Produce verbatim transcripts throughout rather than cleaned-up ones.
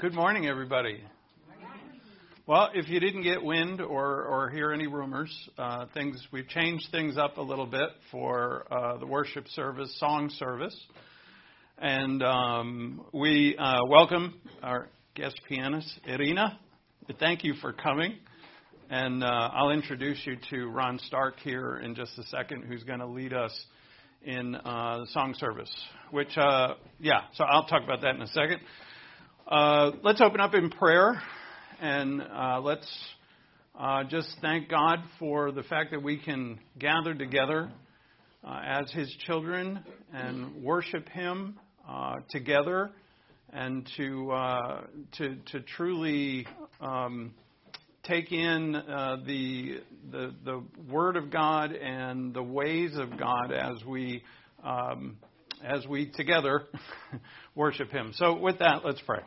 Good morning, everybody. Well, if you didn't get wind or, or hear any rumors, uh, things we've changed things up a little bit for uh, the worship service, song service. And um, we uh, welcome our guest pianist, Irina. Thank you for coming. And uh, I'll introduce you to Ron Stark here in just a second, who's going to lead us in uh, the song service. Which, uh, yeah, so I'll talk about that in a second. Uh, let's open up in prayer, and uh, let's uh, just thank God for the fact that we can gather together uh, as His children and worship Him uh, together, and to uh, to to truly um, take in uh, the the the Word of God and the ways of God as we um, as we together worship Him. So, with that, let's pray.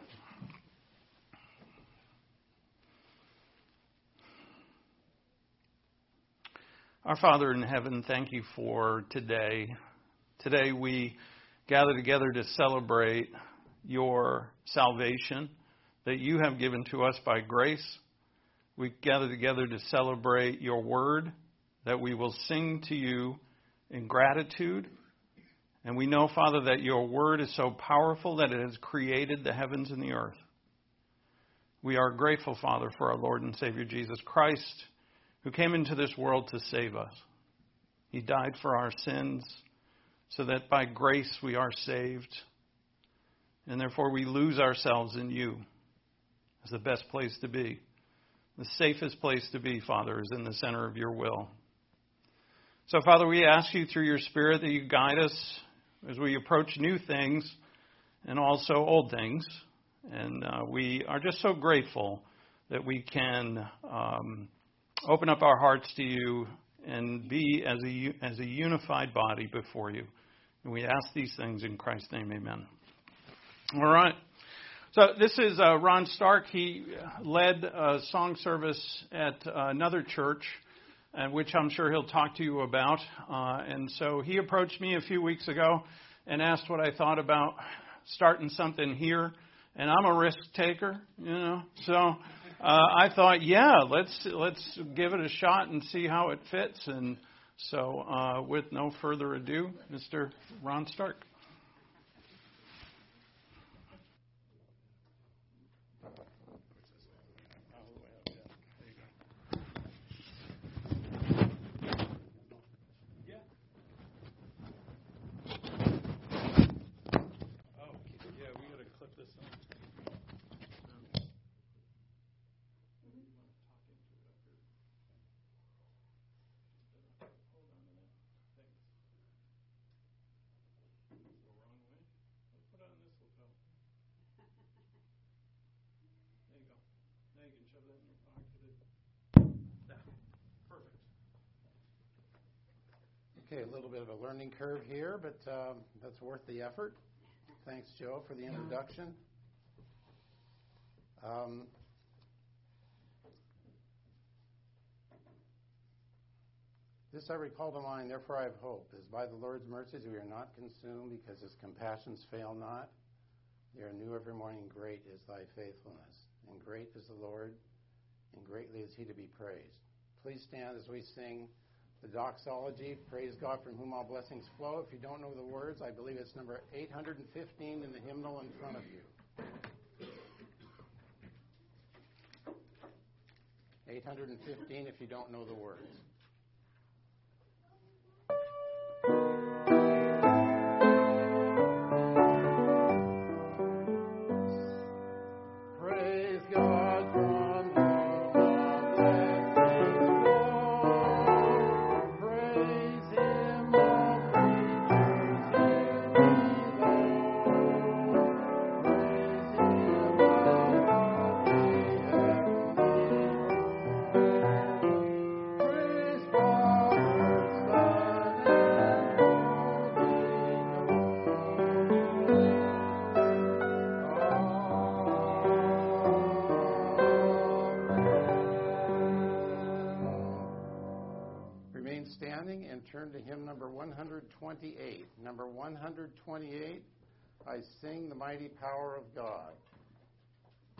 Our Father in heaven, thank you for today. Today we gather together to celebrate your salvation that you have given to us by grace. We gather together to celebrate your word that we will sing to you in gratitude. And we know, Father, that your word is so powerful that it has created the heavens and the earth. We are grateful, Father, for our Lord and Savior Jesus Christ, who came into this world to save us. He died for our sins so that by grace we are saved. And therefore we lose ourselves in you as the best place to be. The safest place to be, Father, is in the center of your will. So, Father, we ask you through your Spirit that you guide us as we approach new things and also old things. And uh, we are just so grateful that we can Um, open up our hearts to you and be as a, as a unified body before you. And we ask these things in Christ's name, amen. All right. So this is uh, Ron Stark. He led a song service at uh, another church, uh, which I'm sure he'll talk to you about. Uh, and so he approached me a few weeks ago and asked what I thought about starting something here. And I'm a risk taker, you know, so... Uh, I thought, yeah, let's let's give it a shot and see how it fits. And so, uh, with no further ado, Mister Ron Stark. Okay, a little bit of a learning curve here, but um, that's worth the effort. Thanks, Joe, for the introduction. Um, this I recall to mind, therefore I have hope, as by the Lord's mercies we are not consumed, because his compassions fail not. They are new every morning. Great is thy faithfulness, and great is the Lord, and greatly is he to be praised. Please stand as we sing the doxology, Praise God from whom all blessings flow. If you don't know the words, I believe it's number eight hundred fifteen in the hymnal in front of you. eight hundred fifteen if you don't know the words. Turn to hymn number one hundred twenty-eight. Number one hundred twenty-eight, I Sing the Mighty Power of God.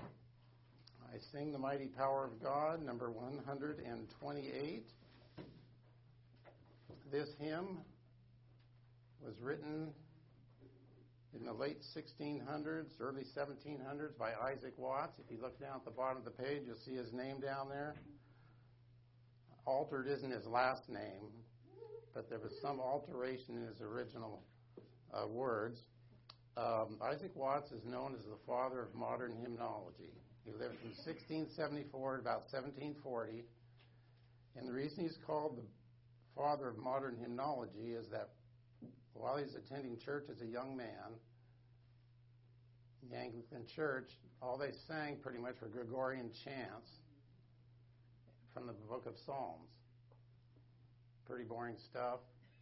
I sing the mighty power of God, number one hundred twenty-eight. This hymn was written in the late sixteen hundreds, early seventeen hundreds by Isaac Watts. If you look down at the bottom of the page, you'll see his name down there. Altered isn't his last name, but there was some alteration in his original uh, words. Um, Isaac Watts is known as the father of modern hymnology. He lived from sixteen seventy-four to about seventeen forty, and the reason he's called the father of modern hymnology is that while he's attending church as a young man, in the Anglican Church, all they sang pretty much were Gregorian chants from the book of Psalms. Pretty boring stuff.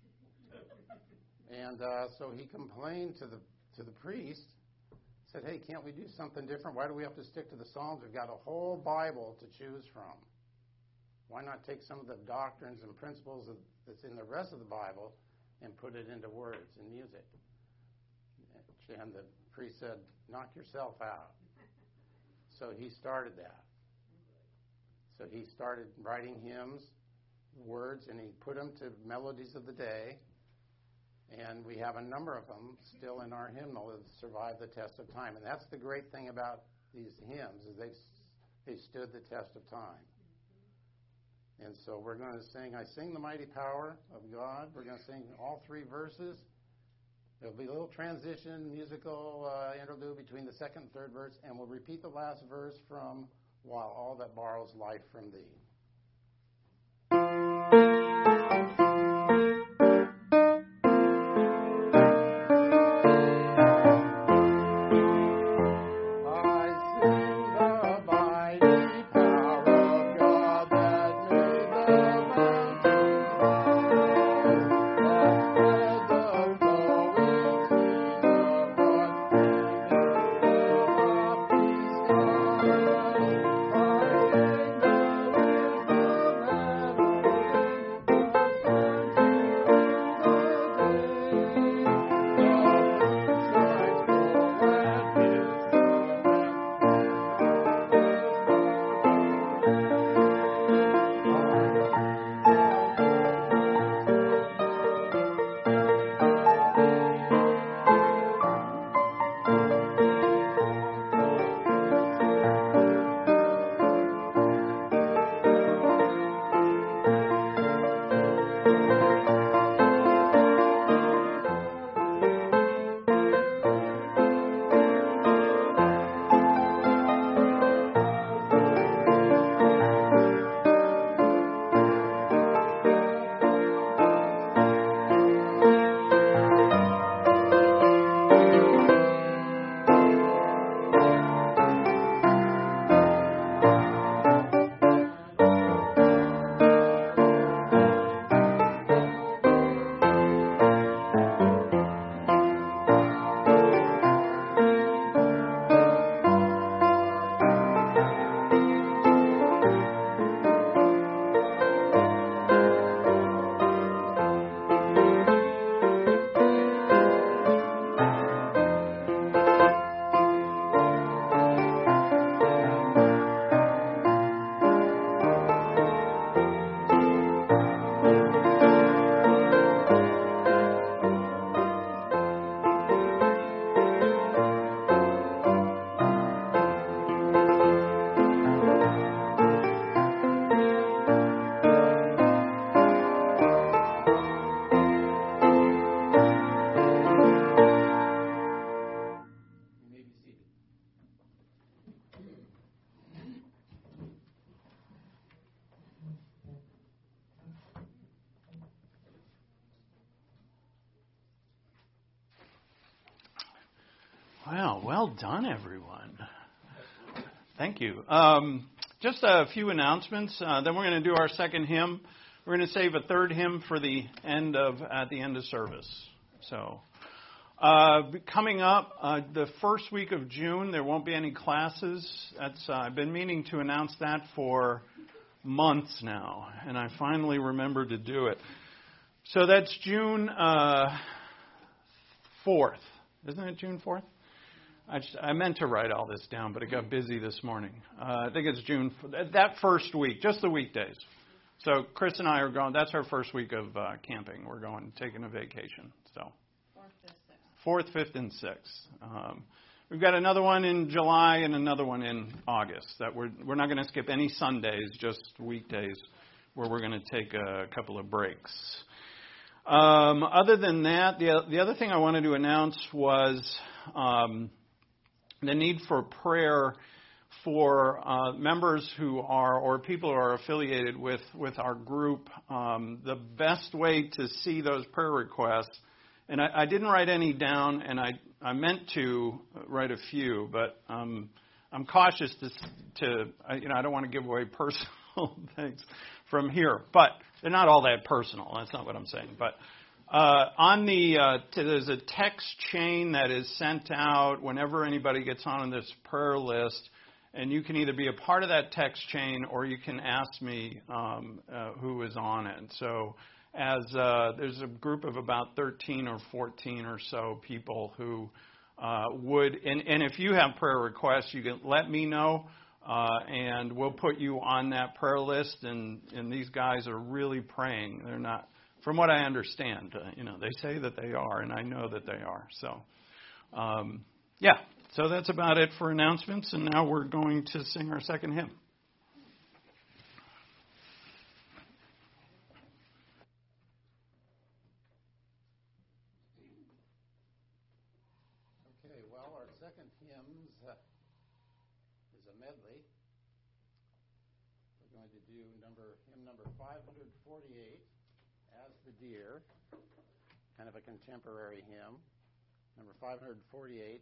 And uh, so he complained to the to the priest, said, hey, can't we do something different? Why do we have to stick to the Psalms? We've got a whole Bible to choose from. Why not take some of the doctrines and principles of, that's in the rest of the Bible and put it into words and music? And the priest said, knock yourself out. So he started that. So he started writing hymns, words, and he put them to melodies of the day. And we have a number of them still in our hymnal that survived the test of time. And that's the great thing about these hymns, is they've, they stood the test of time. And so we're going to sing, I sing the mighty power of God. We're going to sing all three verses. There'll be a little transition, musical uh, interlude between the second and third verse, and we'll repeat the last verse from While All That Borrows Life from Thee. Wow, well done, everyone. Thank you. Um, just a few announcements. Uh, then we're going to do our second hymn. We're going to save a third hymn for the end of at the end of service. So, uh, coming up uh, the first week of June, there won't be any classes. That's uh, I've been meaning to announce that for months now, and I finally remembered to do it. So that's June uh, fourth. Isn't it June fourth? I, just, I meant to write all this down, but it got busy this morning. Uh, I think it's June, that first week, just the weekdays. So Chris and I are going, that's our first week of uh, camping. We're going, taking a vacation. So fourth, fifth, and sixth. Um, we've got another one in July and another one in August. That we're we're not going to skip any Sundays, just weekdays, where we're going to take a couple of breaks. Um, other than that, the the other thing I wanted to announce was um, the need for prayer for uh, members who are or people who are affiliated with with our group. Um, the best way to see those prayer requests. And I, I didn't write any down, and I, I meant to write a few, but um, I'm cautious to, to, you know, I don't want to give away personal things from here. But they're not all that personal. That's not what I'm saying. But uh, on the, uh, to, there's a text chain that is sent out whenever anybody gets on this prayer list, and you can either be a part of that text chain or you can ask me um, uh, who is on it. So. As uh, there's a group of about thirteen or fourteen or so people who uh, would, and, and if you have prayer requests, you can let me know, uh, and we'll put you on that prayer list. And, and these guys are really praying. They're not, from what I understand, uh, you know, they say that they are, and I know that they are. So, um, yeah, so that's about it for announcements. And now we're going to sing our second hymn. Second hymns uh, is a medley. We're going to do number hymn number five forty-eight, As the Deer, kind of a contemporary hymn, number five forty-eight,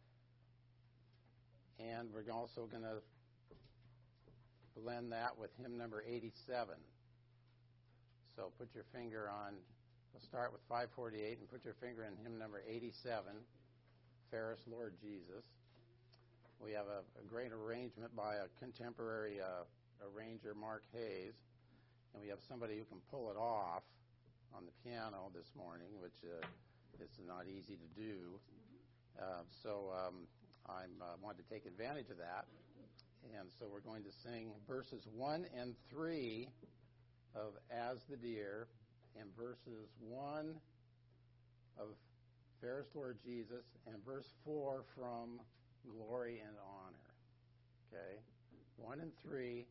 and we're also going to blend that with hymn number eighty-seven. So put your finger on, we'll start with five forty-eight and put your finger in hymn number eighty-seven. Ferris, Lord Jesus. We have a, a great arrangement by a contemporary uh, arranger, Mark Hayes, and we have somebody who can pull it off on the piano this morning, which uh, is not easy to do. Uh, so um, I uh, wanted to take advantage of that, and so we're going to sing verses one and three of As the Deer, and verses one of Ferris, Lord Jesus, and verse four from Glory and Honor. Okay? One and three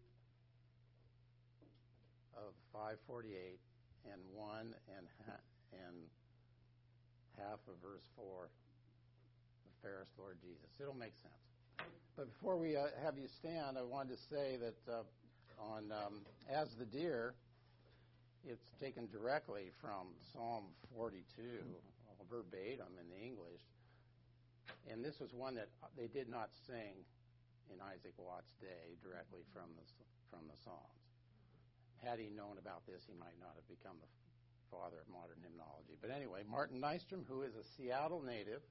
of five forty-eight, and one and, ha- and half of verse four of Ferris, Lord Jesus. It'll make sense. But before we uh, have you stand, I wanted to say that uh, on um, As the Deer, it's taken directly from Psalm forty-two. Verbatim in the English, and this was one that they did not sing in Isaac Watts' day directly from the from the Psalms. Had he known about this, he might not have become the father of modern hymnology. But anyway, Martin Nystrom, who is a Seattle native,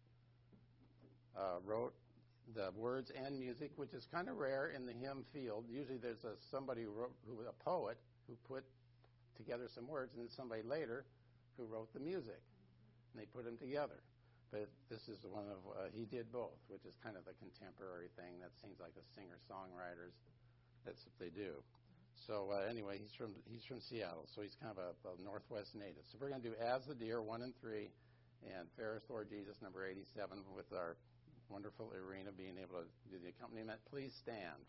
uh, wrote the words and music, which is kind of rare in the hymn field. Usually, there's a, somebody who wrote, who a poet who put together some words, and then somebody later who wrote the music. And they put them together. But this is one of, uh, he did both, which is kind of the contemporary thing. That seems like the singer-songwriters, that's what they do. So uh, anyway, he's from he's from Seattle, so he's kind of a, a Northwest native. So we're going to do As the Deer, one and three, and Ferris, Lord Jesus, number eighty-seven, with our wonderful Irina being able to do the accompaniment. Please stand.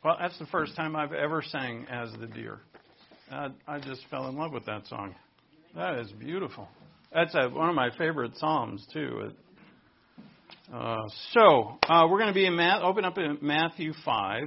Well, that's the first time I've ever sang As the Deer. Uh, I just fell in love with that song. That is beautiful. That's a, one of my favorite psalms, too. It, uh, so, uh, we're going to be in Matt, open up in Matthew five.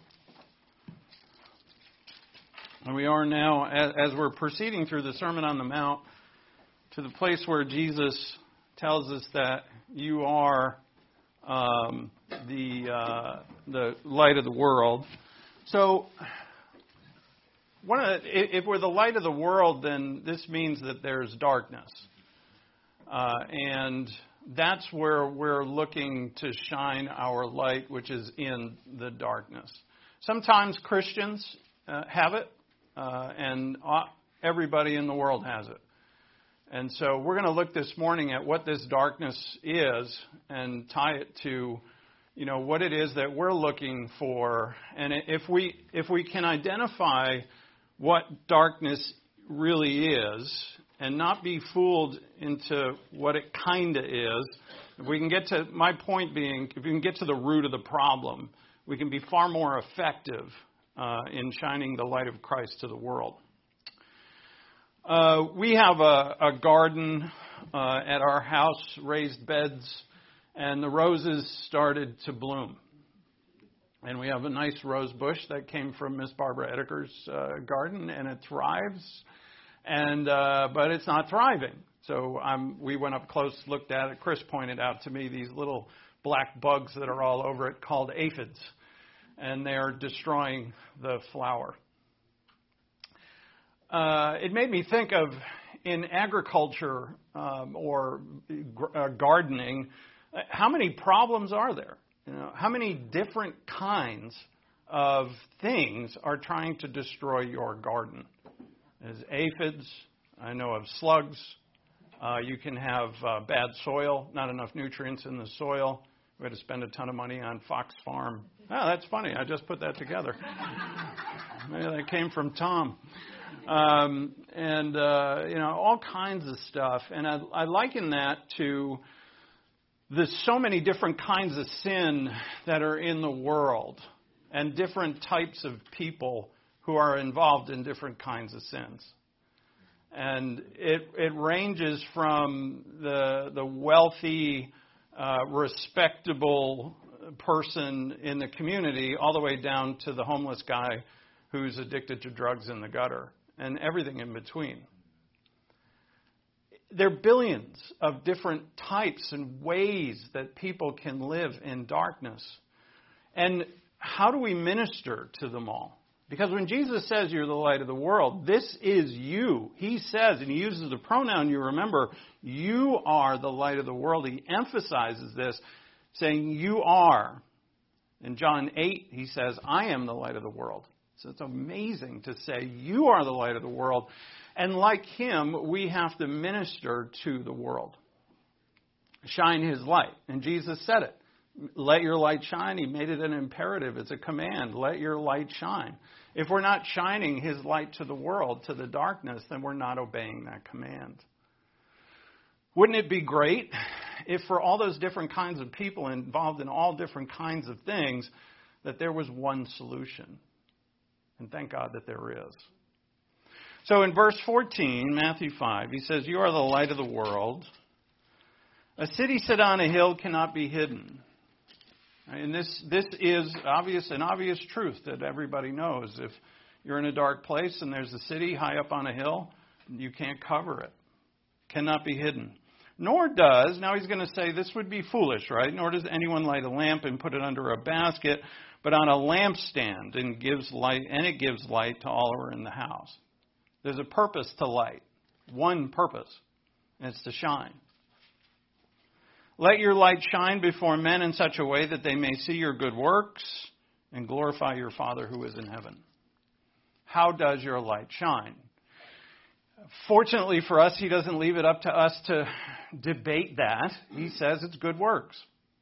And we are now, as, as we're proceeding through the Sermon on the Mount, to the place where Jesus tells us that you are um, the uh, the light of the world. So, one of the, if we're the light of the world, then this means that there's darkness, uh, and that's where we're looking to shine our light, which is in the darkness. Sometimes Christians uh, have it. Uh, and everybody in the world has it. And so we're going to look this morning at what this darkness is and tie it to, you know, what it is that we're looking for. And if we if we can identify what darkness really is and not be fooled into what it kind of is, if we can get to, my point being, if we can get to the root of the problem, we can be far more effective Uh, in shining the light of Christ to the world. Uh, we have a, a garden uh, at our house, raised beds, and the roses started to bloom. And we have a nice rose bush that came from Miss Barbara Edeker's uh, garden, and it thrives. And uh, but it's not thriving. So um, we went up close, looked at it. Chris pointed out to me these little black bugs that are all over it called aphids. And they're destroying the flower. Uh, it made me think of, in agriculture um, or uh, gardening, how many problems are there? You know, how many different kinds of things are trying to destroy your garden? There's aphids. I know of slugs. Uh, you can have uh, bad soil, not enough nutrients in the soil. We had to spend a ton of money on Fox Farm. Oh, that's funny. I just put that together. Maybe that came from Tom. Um, and, uh, you know, all kinds of stuff. And I, I liken that to the so many different kinds of sin that are in the world and different types of people who are involved in different kinds of sins. And it it ranges from the the wealthy, uh, respectable person in the community all the way down to the homeless guy who's addicted to drugs in the gutter and everything in between. There are billions of different types and ways that people can live in darkness. And how do we minister to them all? Because when Jesus says you're the light of the world, this is you. He says, and he uses the pronoun, you remember, you are the light of the world. He emphasizes this, saying you are. In John eight, he says, I am the light of the world. So it's amazing to say you are the light of the world. And like him, we have to minister to the world. Shine his light. And Jesus said it. Let your light shine. He made it an imperative. It's a command. Let your light shine. If we're not shining his light to the world, to the darkness, then we're not obeying that command. Wouldn't it be great if for all those different kinds of people involved in all different kinds of things, that there was one solution? And thank God that there is. So in verse fourteen, Matthew five, he says, you are the light of the world. A city set on a hill cannot be hidden. And this this is obvious an obvious truth that everybody knows. If you're in a dark place and there's a city high up on a hill, you can't cover it. Cannot be hidden. Nor does, now he's going to say this would be foolish, right? Nor does anyone light a lamp and put it under a basket, but on a lampstand, and gives light, and it gives light to all who are in the house. There's a purpose to light. One purpose. And it's to shine. Let your light shine before men in such a way that they may see your good works and glorify your Father who is in heaven. How does your light shine? Fortunately for us, he doesn't leave it up to us to debate that. He says it's good works.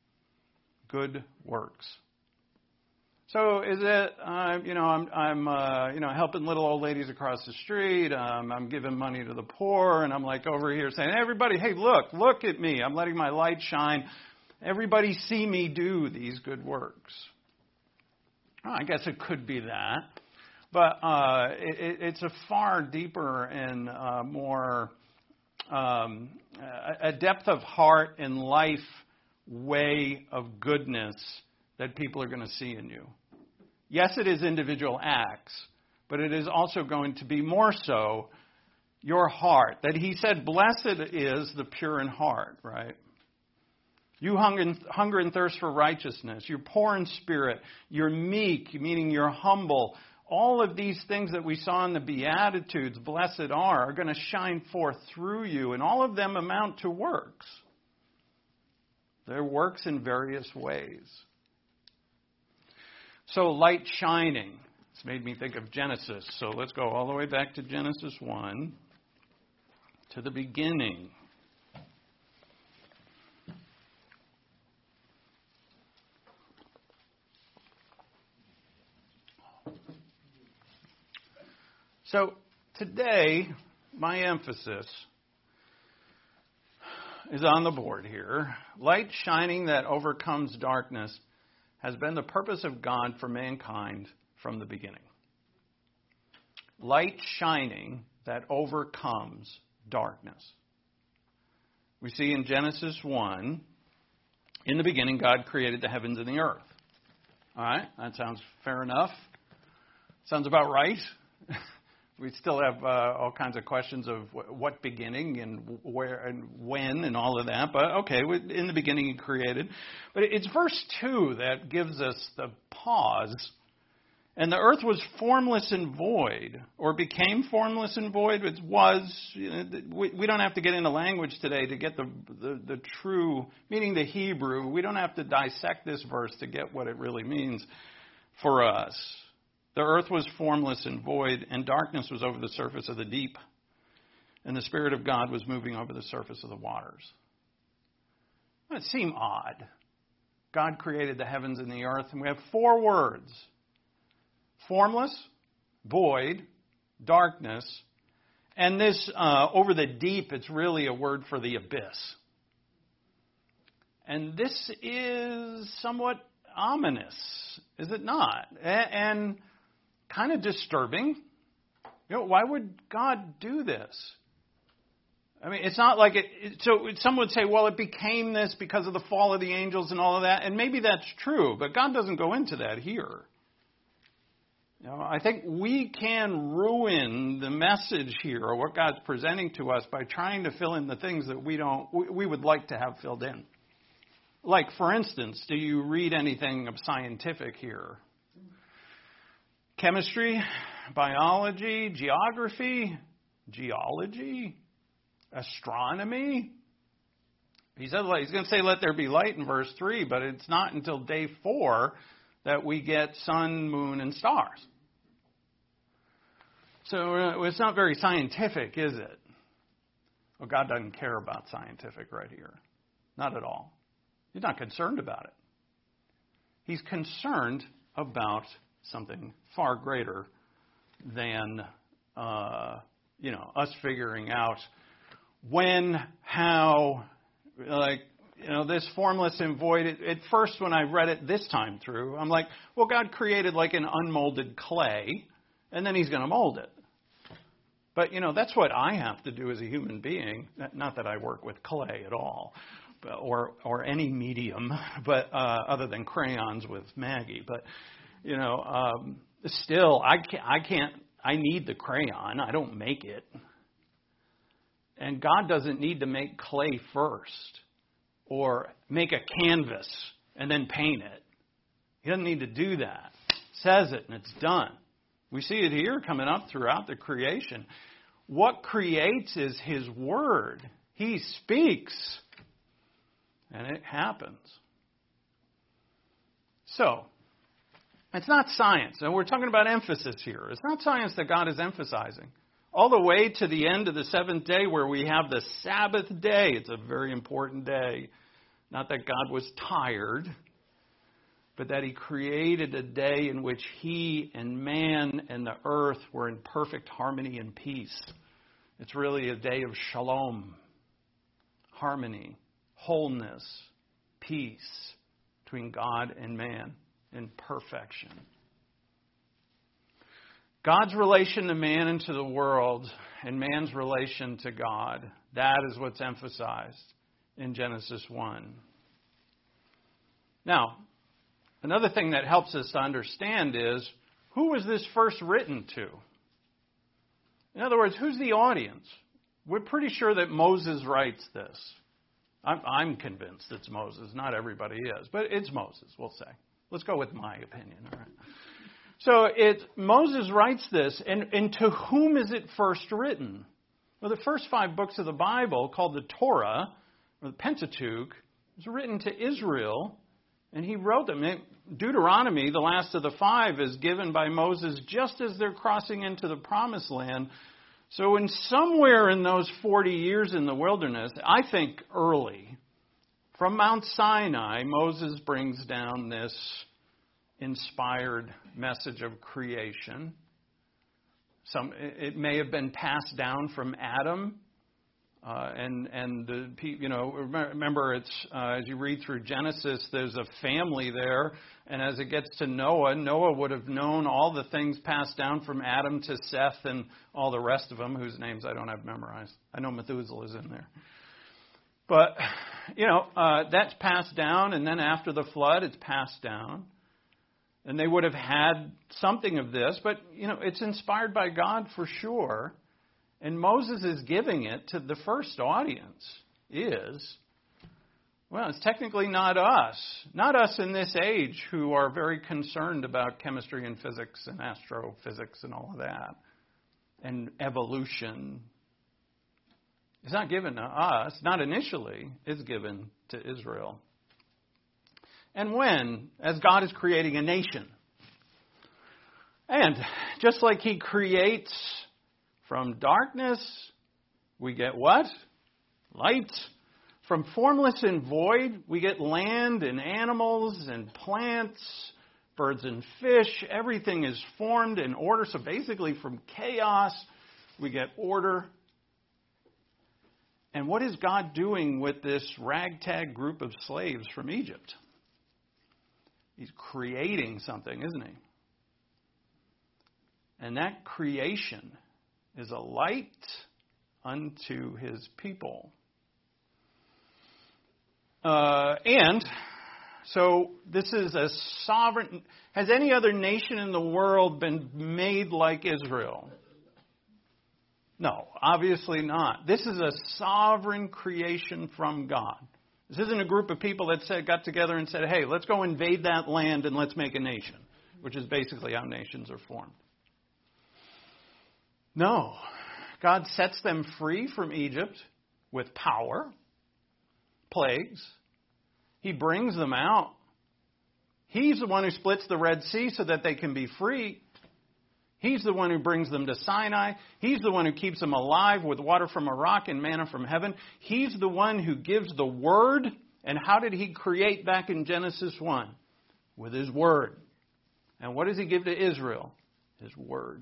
Good works. So is it, uh, you know, I'm, I'm uh, you know, helping little old ladies across the street. Um, I'm giving money to the poor, and I'm like over here saying, everybody, hey, look, look at me. I'm letting my light shine. Everybody see me do these good works. I guess it could be that. But uh, it, it's a far deeper and uh, more um, a depth of heart and life way of goodness that people are going to see in you. Yes, it is individual acts, but it is also going to be more so your heart. That he said, blessed is the pure in heart, right? You hunger and, hunger and thirst for righteousness. You're poor in spirit. You're meek, meaning you're humble. All of these things that we saw in the Beatitudes, blessed are, are going to shine forth through you. And all of them amount to works. They're works in various ways. So light shining. It's made me think of Genesis. So let's go all the way back to Genesis one, to the beginning. So today, my emphasis is on the board here. Light shining that overcomes darkness has been the purpose of God for mankind from the beginning. Light shining that overcomes darkness. We see in Genesis one, in the beginning, God created the heavens and the earth. All right, that sounds fair enough. Sounds about right. We still have uh, all kinds of questions of what beginning and where and when and all of that. But okay, in the beginning he created. But it's verse two that gives us the pause. And the earth was formless and void, or became formless and void. It was, you know, we, we don't have to get into language today to get the, the, the true, meaning the Hebrew. We don't have to dissect this verse to get what it really means for us. The earth was formless and void, and darkness was over the surface of the deep, and the Spirit of God was moving over the surface of the waters. That seems odd. God created the heavens and the earth, and we have four words. Formless, void, darkness, and this uh, over the deep, it's really a word for the abyss. And this is somewhat ominous, is it not? And kind of disturbing. You know, why would God do this? I mean, it's not like it, it. So some would say, well, it became this because of the fall of the angels and all of that. And maybe that's true, but God doesn't go into that here. You know, I think we can ruin the message here or what God's presenting to us by trying to fill in the things that we don't, we would like to have filled in. Like, for instance, do you read anything of scientific here? Chemistry, biology, geography, geology, astronomy. He said, he's going to say, let there be light in verse three, but it's not until day four that we get sun, moon, and stars. So uh, it's not very scientific, is it? Well, God doesn't care about scientific right here. Not at all. He's not concerned about it. He's concerned about something far greater than, uh, you know, us figuring out when, how, like, you know, this formless and void. At, at first, when I read it this time through, I'm like, well, God created like an unmolded clay, and then he's going to mold it. But, you know, that's what I have to do as a human being. Not that I work with clay at all, or or any medium, but uh, other than crayons with Maggie. But, you know, um, still, I can't, I can't, I need the crayon. I don't make it. And God doesn't need to make clay first or make a canvas and then paint it. He doesn't need to do that. Says it and it's done. We see it here coming up throughout the creation. What creates is His Word. He speaks and it happens. So, it's not science. And we're talking about emphasis here. It's not science that God is emphasizing. All the way to the end of the seventh day where we have the Sabbath day. It's a very important day. Not that God was tired, but that He created a day in which He and man and the earth were in perfect harmony and peace. It's really a day of shalom, harmony, wholeness, peace between God and man in perfection. God's relation to man and to the world, and man's relation to God. That is what's emphasized in Genesis one. Now, another thing that helps us to understand is, who was this first written to? In other words, who's the audience? We're pretty sure that Moses writes this. I'm, I'm convinced it's Moses. Not everybody is, but it's Moses, we'll say. Let's go with my opinion, all right? So it, Moses writes this, and, and to whom is it first written? Well, the first five books of the Bible, called the Torah, or the Pentateuch, was written to Israel, and he wrote them. Deuteronomy, the last of the five, is given by Moses just as they're crossing into the Promised Land. So in somewhere in those forty years in the wilderness, I think early, from Mount Sinai, Moses brings down this inspired message of creation. Some, it may have been passed down from Adam. Uh, and and the you know remember it's uh, as you read through Genesis, there's a family there, and as it gets to Noah, Noah would have known all the things passed down from Adam to Seth and all the rest of them, whose names I don't have memorized. I know Methuselah is in there, but you know uh, that's passed down, and then after the flood, it's passed down, and they would have had something of this, but you know it's inspired by God for sure. And Moses is giving it to the first audience is, well, it's technically not us. Not us in this age who are very concerned about chemistry and physics and astrophysics and all of that. And evolution. It's not given to us. Not initially. It's given to Israel. And when? As God is creating a nation. And just like He creates from darkness, we get what? Light. From formless and void, we get land and animals and plants, birds and fish. Everything is formed in order. So basically from chaos, we get order. And what is God doing with this ragtag group of slaves from Egypt? He's creating something, isn't He? And that creation is a light unto His people. Uh, and so this is a sovereign. Has any other nation in the world been made like Israel? No, obviously not. This is a sovereign creation from God. This isn't a group of people that said, got together and said, hey, let's go invade that land and let's make a nation, which is basically how nations are formed. No. God sets them free from Egypt with power, plagues. He brings them out. He's the one who splits the Red Sea so that they can be free. He's the one who brings them to Sinai. He's the one who keeps them alive with water from a rock and manna from heaven. He's the one who gives the Word. And how did He create back in Genesis one? With His Word. And what does He give to Israel? His Word.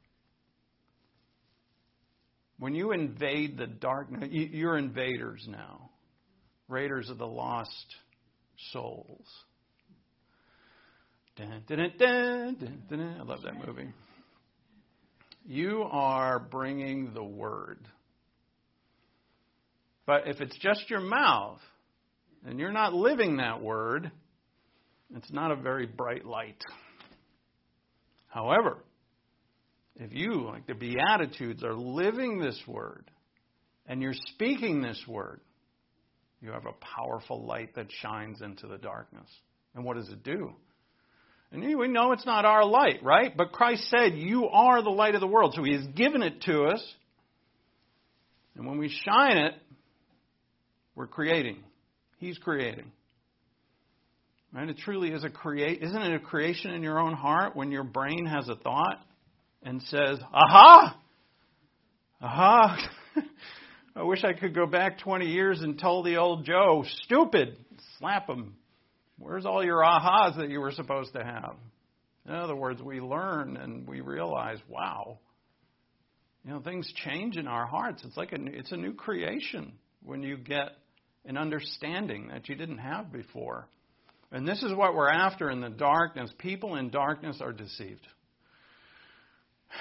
When you invade the darkness, you're invaders now. Raiders of the lost souls. Dun, dun, dun, dun, dun, dun. I love that movie. You are bringing the Word. But if it's just your mouth, and you're not living that Word, it's not a very bright light. However, if you, like the Beatitudes, are living this Word, and you're speaking this Word, you have a powerful light that shines into the darkness. And what does it do? And we know it's not our light, right? But Christ said, you are the light of the world. So He has given it to us. And when we shine it, we're creating. He's creating. Right? It truly is a create. Isn't it a creation in your own heart when your brain has a thought and says, aha! Aha! I wish I could go back twenty years and tell the old Joe, stupid, slap him. Where's all your ahas that you were supposed to have? In other words, we learn and we realize, wow, you know, things change in our hearts. It's like a, it's a new creation when you get an understanding that you didn't have before. And this is what we're after in the darkness. People in darkness are deceived.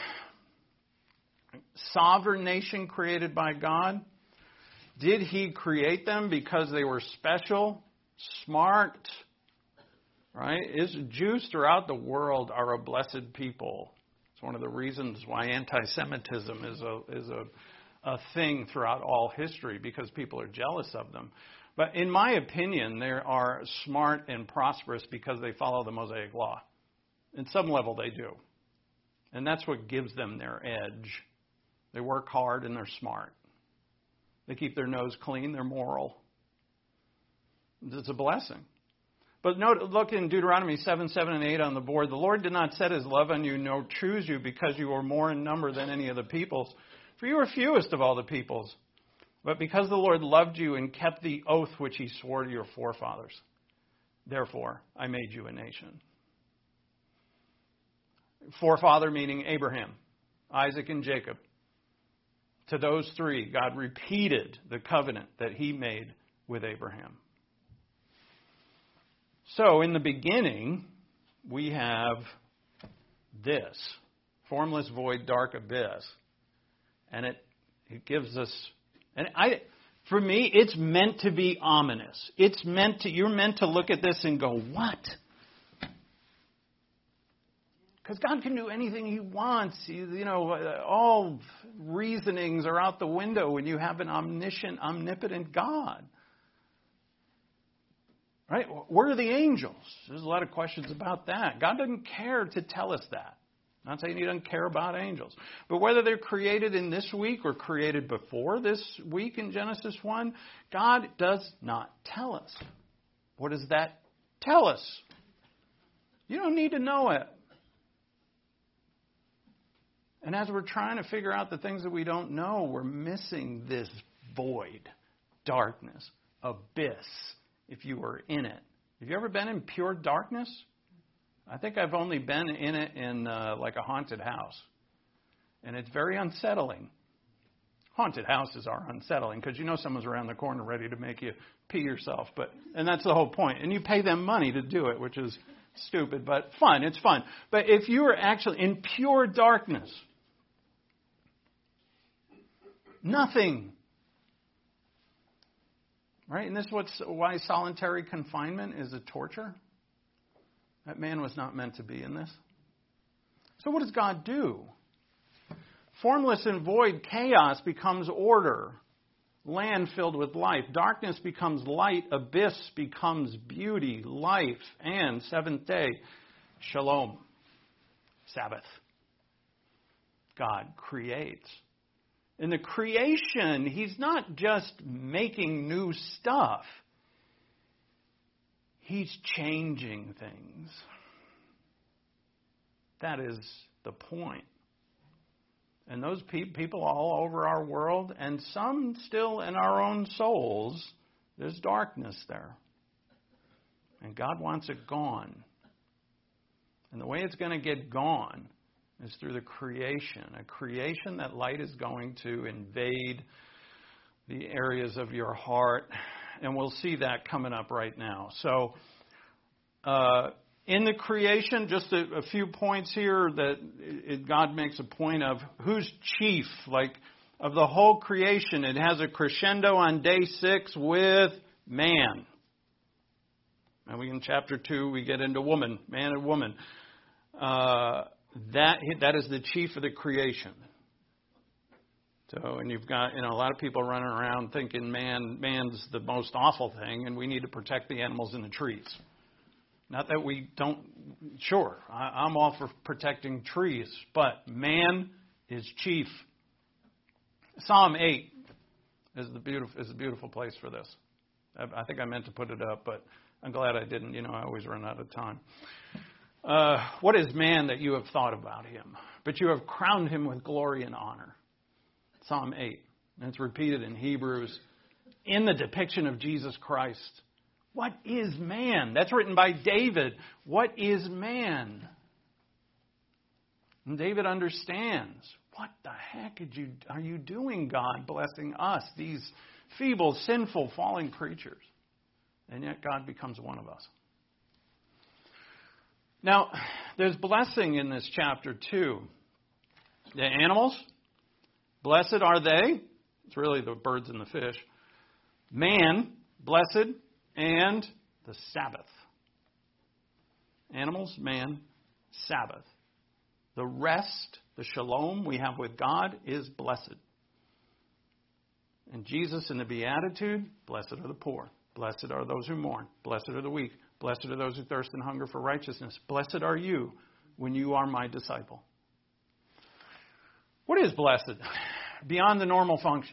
sovereign nation created by God? Did he create them because they were special, smart? Right? Is Jews throughout the world are a blessed people. It's one of the reasons why anti-Semitism is a is a, a thing throughout all history, because people are jealous of them. But in my opinion, they are smart and prosperous because they follow the Mosaic Law. In some level, they do. And that's what gives them their edge. They work hard and they're smart. They keep their nose clean. They're moral. It's a blessing. But note, look in Deuteronomy seven, seven, and eight on the board. The Lord did not set his love on you, nor choose you, because you were more in number than any of the peoples. For you were fewest of all the peoples. But because the Lord loved you and kept the oath which he swore to your forefathers. Therefore, I made you a nation. Forefather meaning Abraham, Isaac, and Jacob. To those three, God repeated the covenant that he made with Abraham. So, in the beginning, we have this, formless void, dark abyss. And it, it gives us, and I, for me, it's meant to be ominous. It's meant to, you're meant to look at this and go, what? Because God can do anything he wants. You, you know, all reasonings are out the window when you have an omniscient, omnipotent God. Right? Where are the angels? There's a lot of questions about that. God doesn't care to tell us that. I'm not saying he doesn't care about angels. But whether they're created in this week or created before this week in Genesis one, God does not tell us. What does that tell us? You don't need to know it. And as we're trying to figure out the things that we don't know, we're missing this void, darkness, abyss, if you were in it. Have you ever been in pure darkness? I think I've only been in it in uh, like a haunted house. And it's very unsettling. Haunted houses are unsettling because you know someone's around the corner ready to make you pee yourself. But and that's the whole point. And you pay them money to do it, which is stupid, but fun. It's fun. But if you were actually in pure darkness, nothing. Right? And this is what's, why solitary confinement is a torture. That man was not meant to be in this. So what does God do? Formless and void, chaos becomes order. Land filled with life. Darkness becomes light. Abyss becomes beauty, life, and seventh day, shalom, Sabbath. God creates. In the creation, he's not just making new stuff. He's changing things. That is the point. And those pe- people all over our world, and some still in our own souls, there's darkness there. And God wants it gone. And the way it's going to get gone is through the creation. A creation that light is going to invade the areas of your heart. And we'll see that coming up right now. So, uh, in the creation, just a, a few points here that it, God makes a point of who's chief, like of the whole creation. It has a crescendo on day six with man. And we in chapter two, we get into woman, man and woman. Uh, that that is the chief of the creation. So, and you've got, you know, a lot of people running around thinking man, man's the most awful thing, and we need to protect the animals in the trees. Not that we don't, sure, I, I'm all for protecting trees, but man is chief. Psalm eight is the beautiful is a beautiful place for this. I, I think I meant to put it up, but I'm glad I didn't. You know, I always run out of time. Uh, what is man that you have thought about him? But you have crowned him with glory and honor. Psalm eight. And it's repeated in Hebrews in the depiction of Jesus Christ. What is man? That's written by David. What is man? And David understands. What the heck are you, are you doing, God, blessing us, these feeble, sinful, fallen creatures? And yet God becomes one of us. Now, there's blessing in this chapter too. The animals, Blessed are they. It's really the birds and the fish. Man, blessed, and the Sabbath. Animals, man, Sabbath. The rest, the shalom we have with God is blessed. And Jesus in the Beatitude, blessed are the poor. Blessed are those who mourn. Blessed are the weak. Blessed are those who thirst and hunger for righteousness. Blessed are you when you are my disciple. What is blessed? Beyond the normal function.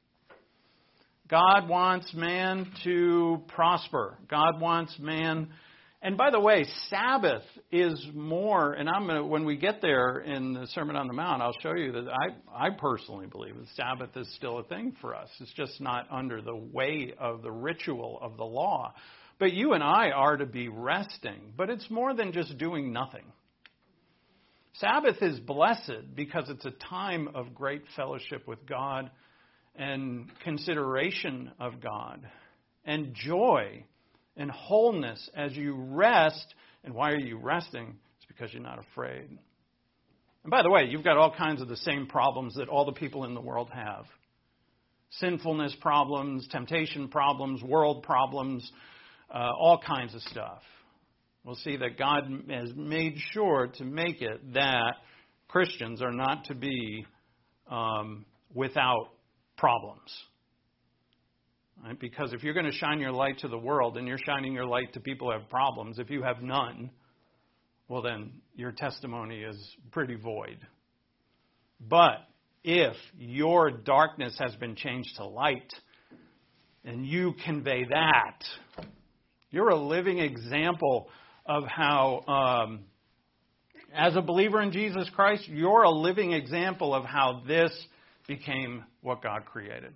God wants man to prosper. God wants man. And by the way, Sabbath is more, and I'm gonna, when we get there in the Sermon on the Mount, I'll show you that I, I personally believe that Sabbath is still a thing for us. It's just not under the weight of the ritual of the law. But you and I are to be resting. But it's more than just doing nothing. Sabbath is blessed because it's a time of great fellowship with God and consideration of God and joy and wholeness as you rest. And why are you resting? It's because you're not afraid. And by the way, you've got all kinds of the same problems that all the people in the world have. Sinfulness problems, temptation problems, world problems, uh, all kinds of stuff. We'll see that God has made sure to make it that Christians are not to be um, without problems. Right? Because if you're going to shine your light to the world and you're shining your light to people who have problems, if you have none, well then your testimony is pretty void. But if your darkness has been changed to light and you convey that, you're a living example of how, um, as a believer in Jesus Christ, you're a living example of how this became what God created.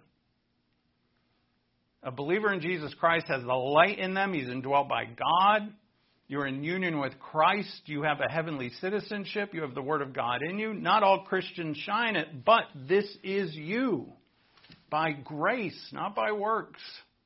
A believer in Jesus Christ has the light in them. He's indwelt by God. You're in union with Christ. You have a heavenly citizenship. You have the Word of God in you. Not all Christians shine it, but this is you. By grace, not by works.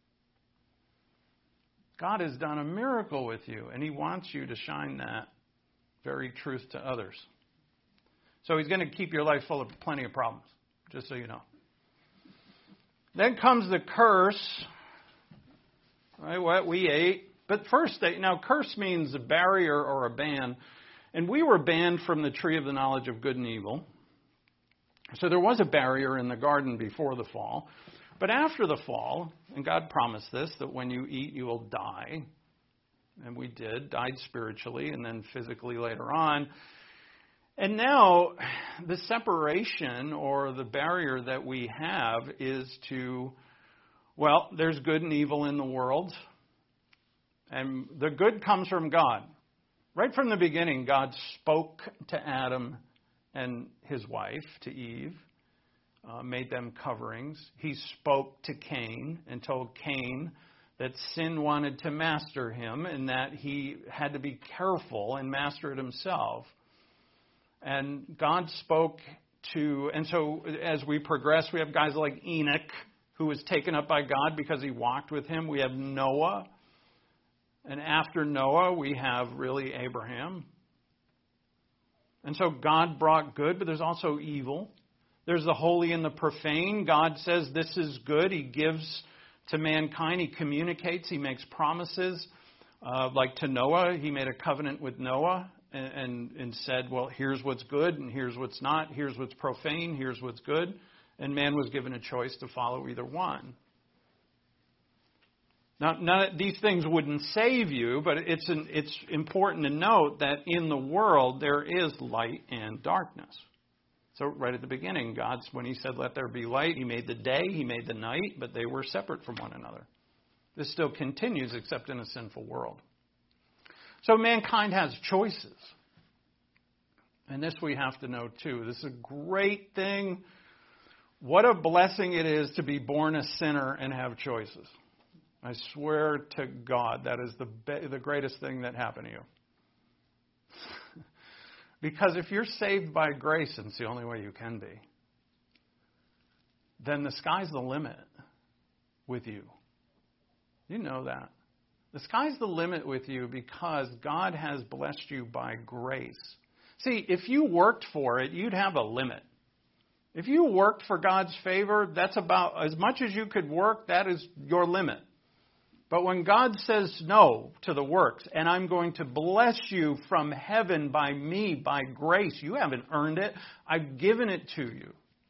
God has done a miracle with you, and He wants you to shine that very truth to others. So He's going to keep your life full of plenty of problems, just so you know. Then comes the curse, right? What we ate. But first, now curse means a barrier or a ban. And we were banned from the tree of the knowledge of good and evil. So there was a barrier in the garden before the fall. But after the fall, and God promised this, that when you eat, you will die. And we did, died spiritually and then physically later on. And now the separation or the barrier that we have is to, well, there's good and evil in the world. And the good comes from God. Right from the beginning, God spoke to Adam and his wife, to Eve, uh, made them coverings. He spoke to Cain and told Cain that sin wanted to master him and that he had to be careful and master it himself. And God spoke to, and so as we progress, we have guys like Enoch, who was taken up by God because he walked with him. We have Noah. And after Noah, we have really Abraham. And so God brought good, but there's also evil. There's the holy and the profane. God says this is good. He gives to mankind. He communicates. He makes promises. Uh, like to Noah, he made a covenant with Noah and, and, and said, well, here's what's good and here's what's not. Here's what's profane. Here's what's good. And man was given a choice to follow either one. Now, none, these things wouldn't save you, but it's an, it's important to note that in the world there is light and darkness. So right at the beginning, God's, when He said, let there be light, He made the day, He made the night, but they were separate from one another. This still continues except in a sinful world. So mankind has choices. And this we have to know too. This is a great thing. What a blessing it is to be born a sinner and have choices. I swear to God, that is the be- the greatest thing that happened to you. Because if you're saved by grace, and it's the only way you can be, then the sky's the limit with you. You know that. The sky's the limit with you because God has blessed you by grace. See, if you worked for it, you'd have a limit. If you worked for God's favor, that's about as much as you could work, that is your limit. But when God says no to the works, and I'm going to bless you from heaven by me, by grace, you haven't earned it, I've given it to you.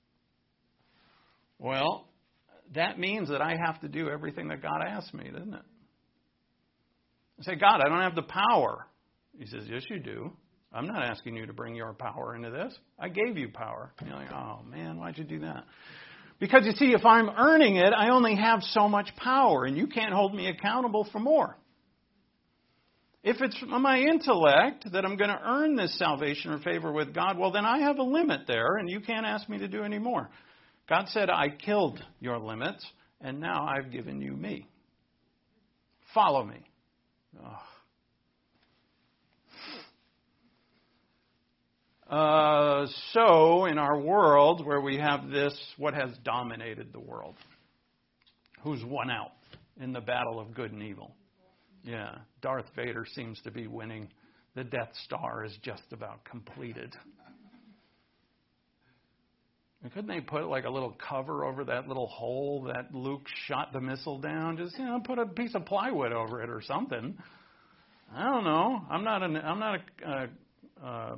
Well, that means that I have to do everything that God asked me, doesn't it? I say, God, I don't have the power. He says, yes, you do. I'm not asking you to bring your power into this. I gave you power. And you're like, oh, man, why'd you do that? Because, you see, if I'm earning it, I only have so much power, and you can't hold me accountable for more. If it's my intellect that I'm going to earn this salvation or favor with God, well, then I have a limit there, and you can't ask me to do any more. God said, I killed your limits, and now I've given you me. Follow me. Oh. Uh, so, in our world where we have this, what has dominated the world? Who's won out in the battle of good and evil? Yeah, Darth Vader seems to be winning. The Death Star is just about completed. And couldn't they put like a little cover over that little hole that Luke shot the missile down? Just, you know, put a piece of plywood over it or something. I don't know. I'm not an. I'm not a. Uh, uh,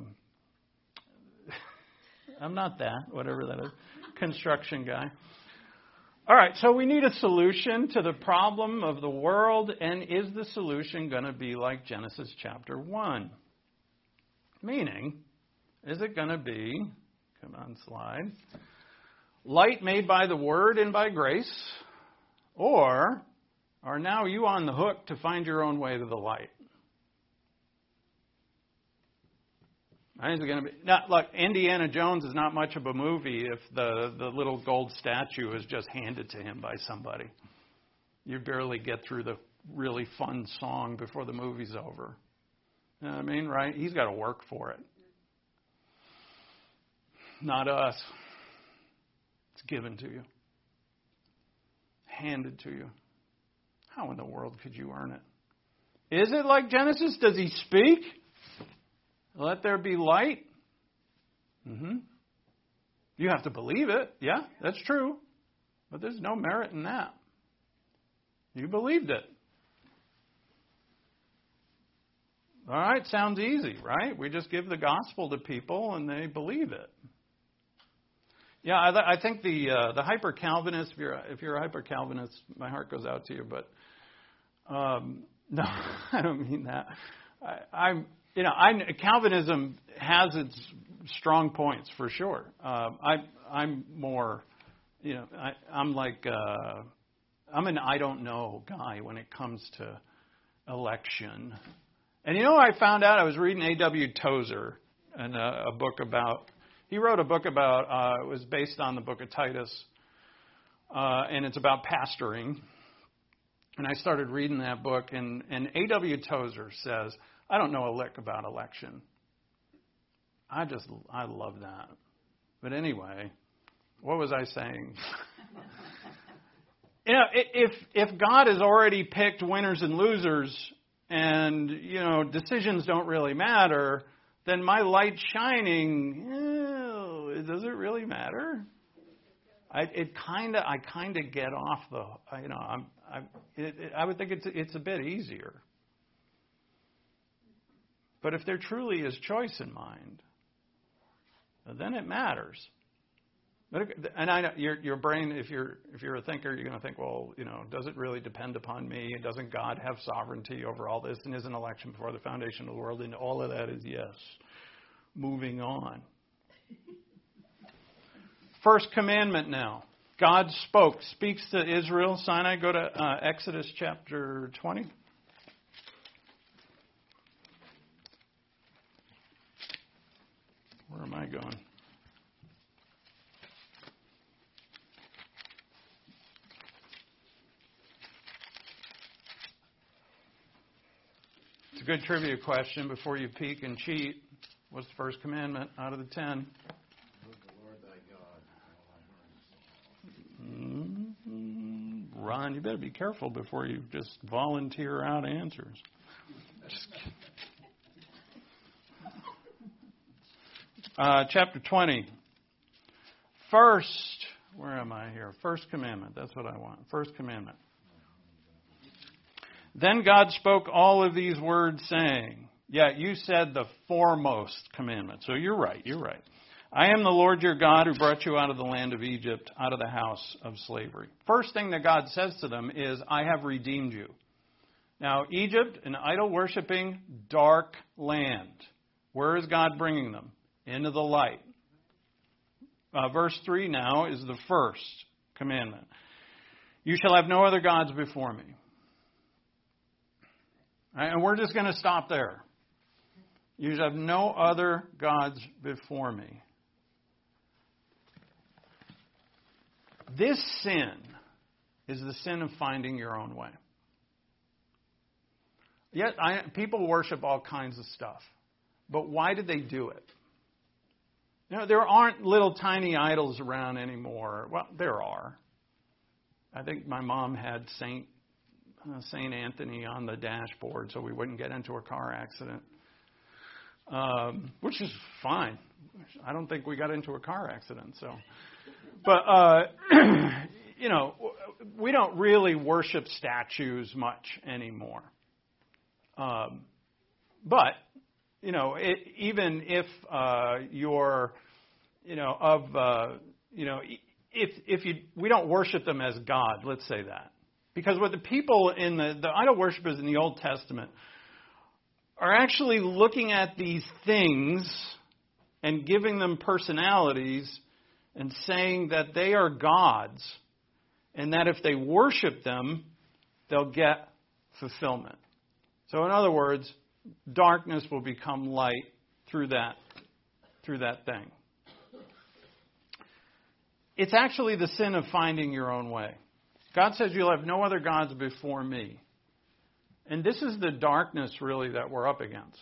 I'm not that, whatever that is, construction guy. All right, so we need a solution to the problem of the world, and is the solution going to be like Genesis chapter one? Meaning, is it going to be, come on slide, light made by the word and by grace, or are now you on the hook to find your own way to the light? Is it going to be? Now, look, Indiana Jones is not much of a movie if the, the little gold statue is just handed to him by somebody. You barely get through the really fun song before the movie's over. You know what I mean, right? He's got to work for it. Not us. It's given to you. Handed to you. How in the world could you earn it? Is it like Genesis? Does he speak? Let there be light. Mm-hmm. You have to believe it. Yeah, that's true. But there's no merit in that. You believed it. All right, sounds easy, right? We just give the gospel to people and they believe it. Yeah, I, I think the uh, the hyper Calvinist. If you're if you're a hyper Calvinist, my heart goes out to you. But um, no, I don't mean that. I, I'm. You know, I, Calvinism has its strong points for sure. Uh, I, I'm more, you know, I, I'm like, uh, I'm an I don't know guy when it comes to election. And you know, I found out I was reading A W Tozer and a, a book about. He wrote a book about. Uh, it was based on the book of Titus, uh, and it's about pastoring. And I started reading that book, and, and A W Tozer says, I don't know a lick about election. I just, I love that. But anyway, what was I saying? You know, if if God has already picked winners and losers, and you know decisions don't really matter, then my light shining, ew, does it really matter? I it kind of I kind of get off the, you know, I'm I it, it, I would think it's it's a bit easier. But if there truly is choice in mind, then it matters. But, and I know your your brain, if you're if you're a thinker, you're going to think, well, you know, does it really depend upon me? Doesn't God have sovereignty over all this? And is an election before the foundation of the world? And all of that is yes. Moving on. First commandment now. God spoke, speaks to Israel. Sinai, go to uh, Exodus chapter twenty. Where am I going? It's a good trivia question before you peek and cheat. What's the first commandment out of the ten? Love the Lord thy God. Mm-hmm. Ron, you better be careful before you just volunteer out answers. Just kidding. Uh, chapter twenty. First, where am I here? First commandment. That's what I want. First commandment. Then God spoke all of these words, saying, yeah, you said the foremost commandment. So you're right. You're right. I am the Lord your God who brought you out of the land of Egypt, out of the house of slavery. First thing that God says to them is, I have redeemed you. Now, Egypt, an idol-worshiping, dark land. Where is God bringing them? Into the light. Uh, verse three now is the first commandment. You shall have no other gods before me. All right, and we're just going to stop there. You shall have no other gods before me. This sin is the sin of finding your own way. Yet I, people worship all kinds of stuff. But why did they do it? You know, there aren't little tiny idols around anymore. Well, there are. I think my mom had Saint uh, Saint Anthony on the dashboard so we wouldn't get into a car accident, um, which is fine. I don't think we got into a car accident. So, but uh, you know, we don't really worship statues much anymore. Um, but you know, it, even if uh, you're, you know, of, uh, you know, if if you, we don't worship them as God, let's say that, because what the people in the the idol worshippers in the Old Testament are actually looking at these things and giving them personalities and saying that they are gods, and that if they worship them, they'll get fulfillment. So, in other words, darkness will become light through that, through that thing. It's actually the sin of finding your own way. God says you'll have no other gods before me. And this is the darkness, really, that we're up against.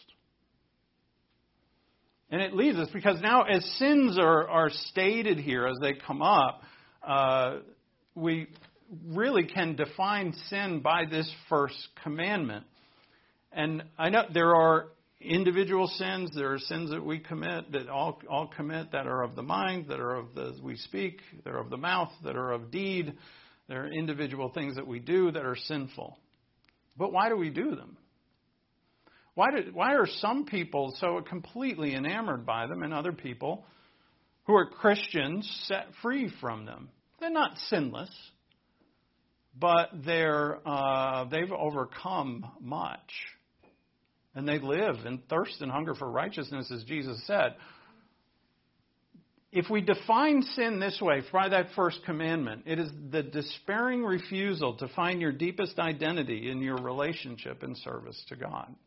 And it leaves us, because now as sins are, are stated here, as they come up, uh, we really can define sin by this first commandment. And I know there are individual sins, there are sins that we commit, that all all commit, that are of the mind, that are of the we speak, that are of the mouth, that are of deed. There are individual things that we do that are sinful. But why do we do them? Why do, why are some people so completely enamored by them and other people who are Christians set free from them? They're not sinless, but they're uh, they've overcome much. And they live in thirst and hunger for righteousness, as Jesus said. If we define sin this way, by that first commandment, it is the despairing refusal to find your deepest identity in your relationship and service to God.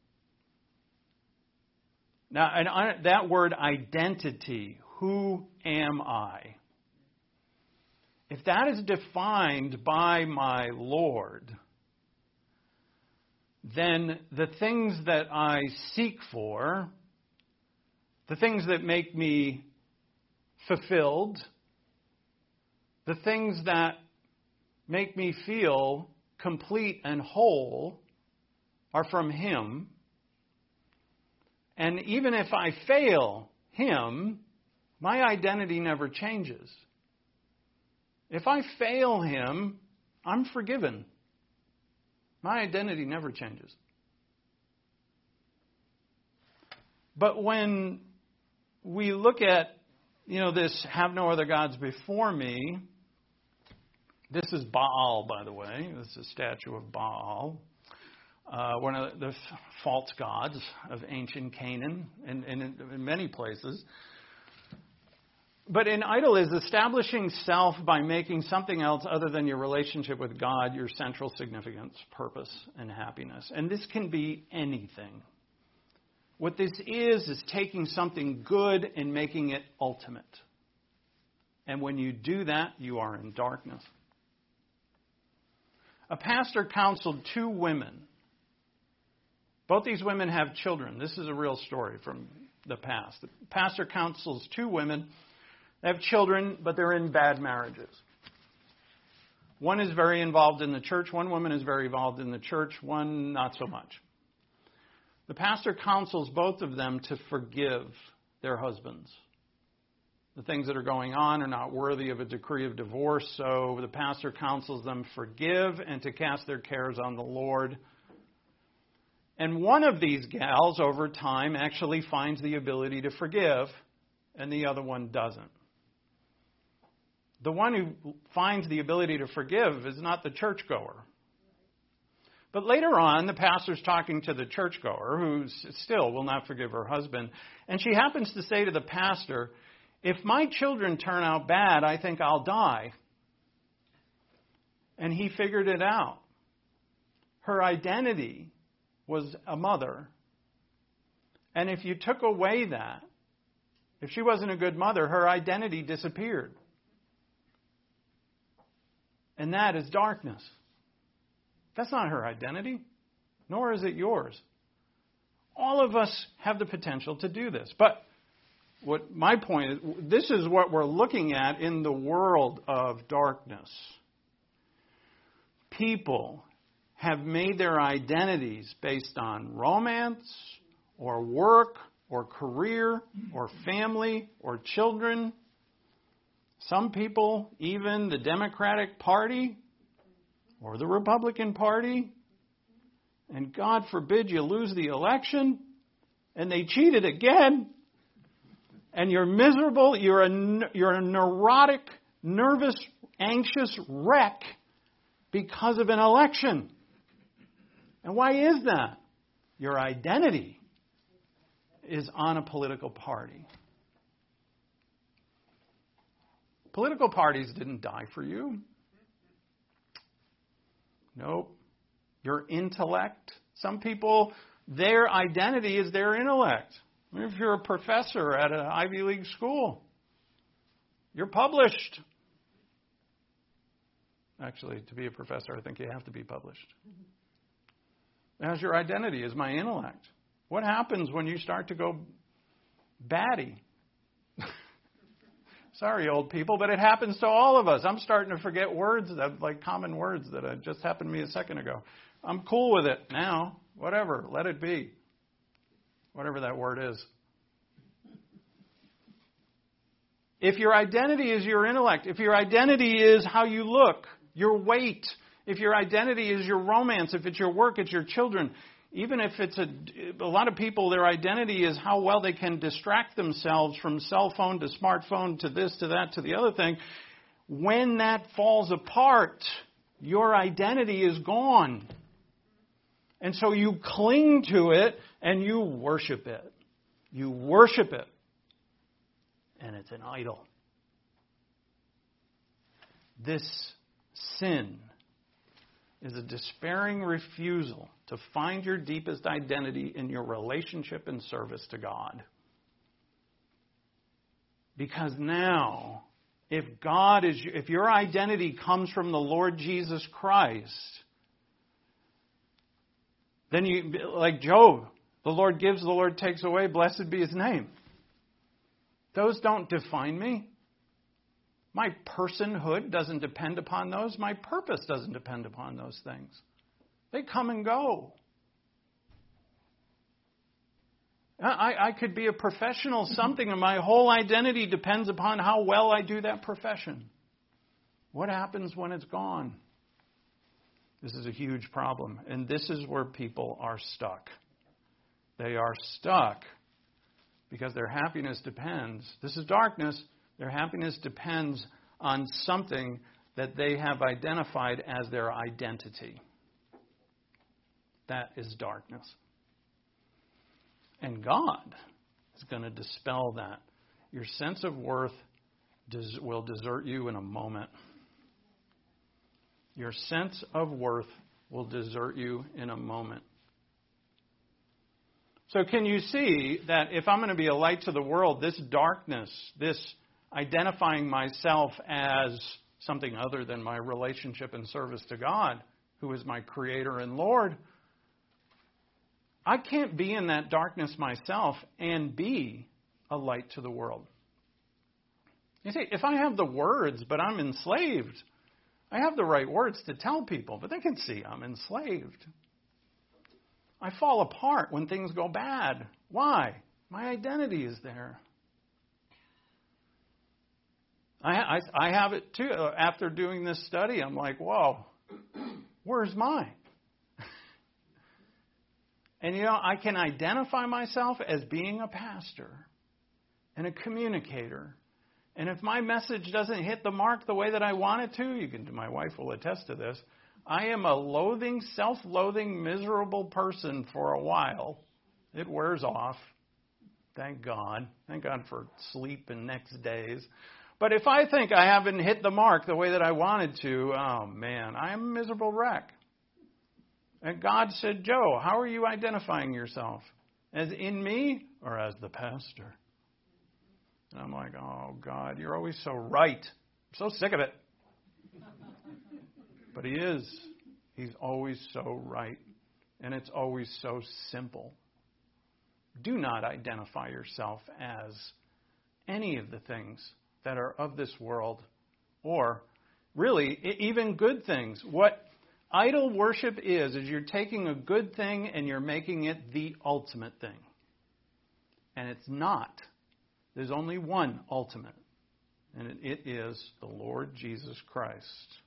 Now, and I, that word identity, who am I? If that is defined by my Lord, then the things that I seek for, the things that make me fulfilled, the things that make me feel complete and whole are from Him. And even if I fail Him, my identity never changes. If I fail Him, I'm forgiven. My identity never changes. But when we look at, you know, this have no other gods before me, this is Baal, by the way. This is a statue of Baal, uh, one of the false gods of ancient Canaan and, and in, in many places. But an idol is establishing self by making something else other than your relationship with God your central significance, purpose, and happiness. And this can be anything. What this is, is taking something good and making it ultimate. And when you do that, you are in darkness. A pastor counseled two women. Both these women have children. This is a real story from the past. The pastor counsels two women. They have children, but they're in bad marriages. One is very involved in the church. One woman is very involved in the church. One not so much. The pastor counsels both of them to forgive their husbands. The things that are going on are not worthy of a decree of divorce, so the pastor counsels them forgive and to cast their cares on the Lord. And one of these gals over time actually finds the ability to forgive, and the other one doesn't. The one who finds the ability to forgive is not the churchgoer. But later on, the pastor's talking to the churchgoer, who still will not forgive her husband, and she happens to say to the pastor, "If my children turn out bad, I think I'll die." And he figured it out. Her identity was a mother. And if you took away that, if she wasn't a good mother, her identity disappeared. And that is darkness. That's not her identity, nor is it yours. All of us have the potential to do this. But what my point is, this is what we're looking at in the world of darkness. People have made their identities based on romance or work or career or family or children. Some people, even the Democratic Party or the Republican Party, and God forbid you lose the election, and they cheated again, and you're miserable, you're a, you're a neurotic, nervous, anxious wreck because of an election. And why is that? Your identity is on a political party. Political parties didn't die for you. Nope. Your intellect. Some people, their identity is their intellect. If you're a professor at an Ivy League school, you're published. Actually, to be a professor, I think you have to be published. That's your identity, is my intellect. What happens when you start to go batty? Sorry, old people, but it happens to all of us. I'm starting to forget words, that, like common words that just happened to me a second ago. I'm cool with it now. Whatever. Let it be. Whatever that word is. If your identity is your intellect, if your identity is how you look, your weight, if your identity is your romance, if it's your work, it's your children, even if it's a, a lot of people, their identity is how well they can distract themselves from cell phone to smartphone to this, to that, to the other thing. When that falls apart, your identity is gone. And so you cling to it and you worship it. You worship it. And it's an idol. This sin is a despairing refusal to find your deepest identity in your relationship and service to God. Because now, if God is, if your identity comes from the Lord Jesus Christ, then you, like Job, the Lord gives, the Lord takes away, blessed be His name. Those don't define me. My personhood doesn't depend upon those. My purpose doesn't depend upon those things. They come and go. I, I could be a professional something, and my whole identity depends upon how well I do that profession. What happens when it's gone? This is a huge problem, and this is where people are stuck. They are stuck because their happiness depends. This is darkness. Their happiness depends on something that they have identified as their identity. That is darkness. And God is going to dispel that. Your sense of worth des- will desert you in a moment. Your sense of worth will desert you in a moment. So can you see that if I'm going to be a light to the world, this darkness, this identifying myself as something other than my relationship and service to God, who is my Creator and Lord, I can't be in that darkness myself and be a light to the world. You see, if I have the words, but I'm enslaved, I have the right words to tell people, but they can see I'm enslaved. I fall apart when things go bad. Why? My identity is there. I, I, I have it too. After doing this study, I'm like, whoa, where's mine? And, you know, I can identify myself as being a pastor and a communicator. And if my message doesn't hit the mark the way that I want it to, you can, my wife will attest to this, I am a loathing, self-loathing, miserable person for a while. It wears off. Thank God. Thank God for sleep and next days. But if I think I haven't hit the mark the way that I wanted to, oh, man, I am a miserable wreck. And God said, Joe, how are you identifying yourself? As in me or as the pastor? And I'm like, oh, God, you're always so right. I'm so sick of it. But he is. He's always so right. And it's always so simple. Do not identify yourself as any of the things that are of this world, or really even good things. What idol worship is, is you're taking a good thing and you're making it the ultimate thing. And it's not. There's only one ultimate, and it is the Lord Jesus Christ.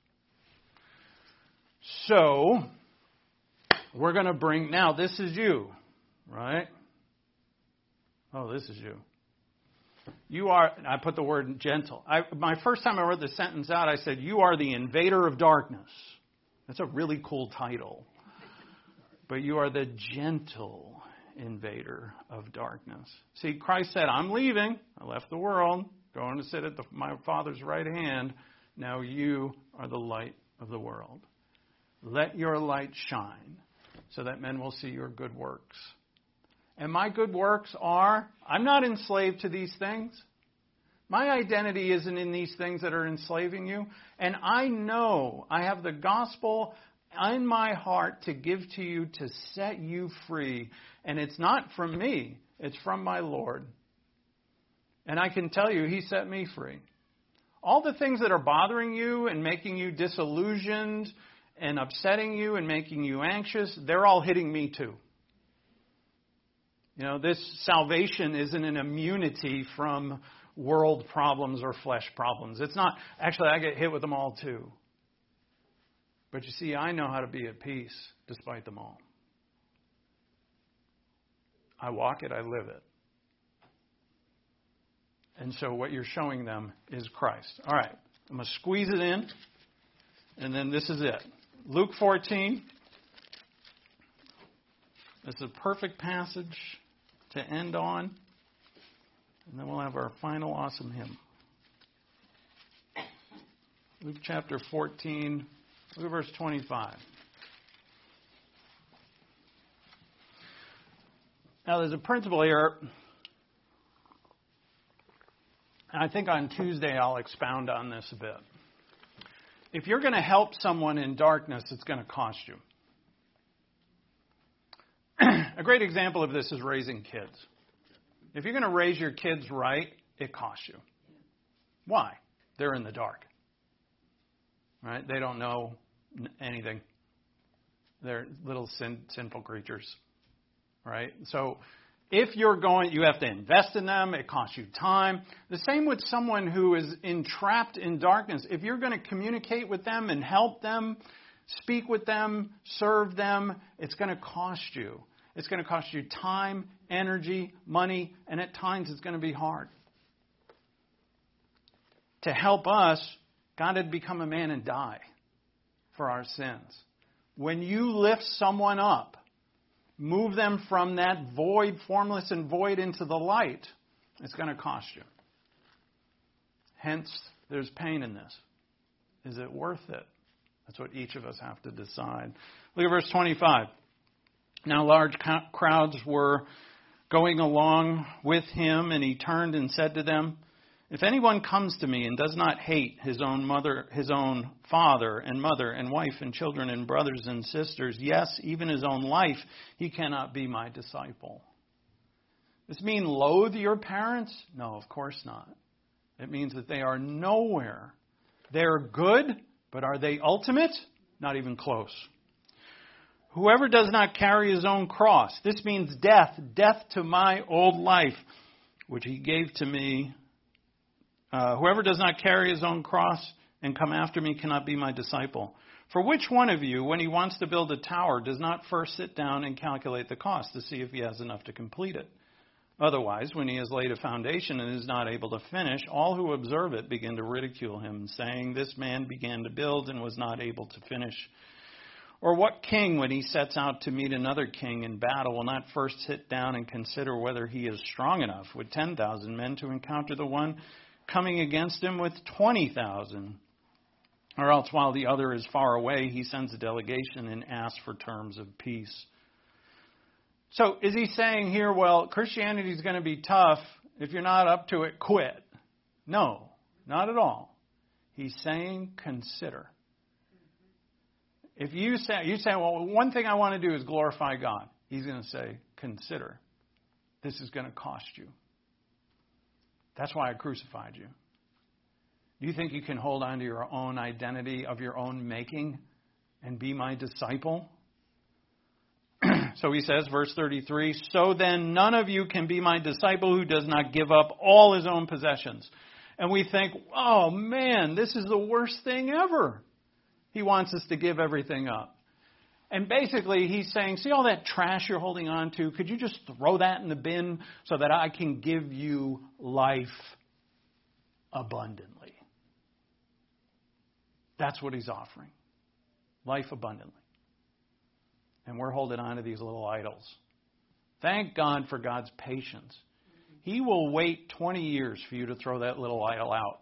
So, we're going to bring, now this is you, right? Oh, this is you. You are, I put the word gentle. I, my first time I wrote this sentence out, I said, you are the invader of darkness. That's a really cool title. But you are the gentle invader of darkness. See, Christ said, I'm leaving. I left the world, going to sit at the, my Father's right hand. Now you are the light of the world. Let your light shine so that men will see your good works. And my good works are, I'm not enslaved to these things. My identity isn't in these things that are enslaving you. And I know I have the gospel in my heart to give to you to set you free. And it's not from me. It's from my Lord. And I can tell you, He set me free. All the things that are bothering you and making you disillusioned and upsetting you and making you anxious, they're all hitting me too. You know, this salvation isn't an immunity from world problems or flesh problems. It's not. Actually, I get hit with them all too. But you see, I know how to be at peace despite them all. I walk it, I live it. And so what you're showing them is Christ. All right, I'm going to squeeze it in, and then this is it. Luke fourteen. This is a perfect passage to end on. And then we'll have our final awesome hymn. Luke chapter fourteen, look at verse twenty-five. Now there's a principle here. And I think on Tuesday I'll expound on this a bit. If you're going to help someone in darkness, it's going to cost you. A great example of this is raising kids. If you're going to raise your kids right, it costs you. Why? They're in the dark. Right? They don't know anything. They're little sin, sinful creatures. Right? So if you're going, you have to invest in them. It costs you time. The same with someone who is entrapped in darkness. If you're going to communicate with them and help them, speak with them, serve them, it's going to cost you. It's going to cost you time, energy, money, and at times it's going to be hard. To help us, God had become a man and die for our sins. When you lift someone up, move them from that void, formless and void, into the light, it's going to cost you. Hence, there's pain in this. Is it worth it? That's what each of us have to decide. Look at verse twenty-five. Now large crowds were going along with him, and he turned and said to them, if anyone comes to me and does not hate his own mother, his own father and mother and wife and children and brothers and sisters, yes, even his own life, he cannot be my disciple. Does this mean loathe your parents? No, of course not. It means that they are nowhere. They're good, but are they ultimate? Not even close. Whoever does not carry his own cross, this means death, death to my old life, which he gave to me, Uh, whoever does not carry his own cross and come after me cannot be my disciple. For which one of you, when he wants to build a tower, does not first sit down and calculate the cost to see if he has enough to complete it? Otherwise, when he has laid a foundation and is not able to finish, all who observe it begin to ridicule him, saying, this man began to build and was not able to finish. Or what king, when he sets out to meet another king in battle, will not first sit down and consider whether he is strong enough with ten thousand men to encounter the one coming against him with twenty thousand? Or else, while the other is far away, he sends a delegation and asks for terms of peace. So is he saying here, well, Christianity is going to be tough. If you're not up to it, quit? No, not at all. He's saying consider. If you say, you say, well, one thing I want to do is glorify God. He's going to say, consider. This is going to cost you. That's why I crucified you. Do you think you can hold on to your own identity of your own making and be my disciple? So he says, verse thirty-three, so then none of you can be my disciple who does not give up all his own possessions. And we think, oh man, this is the worst thing ever. He wants us to give everything up. And basically he's saying, see all that trash you're holding on to? Could you just throw that in the bin so that I can give you life abundantly? That's what he's offering. Life abundantly. And we're holding on to these little idols. Thank God for God's patience. He will wait twenty years for you to throw that little idol out.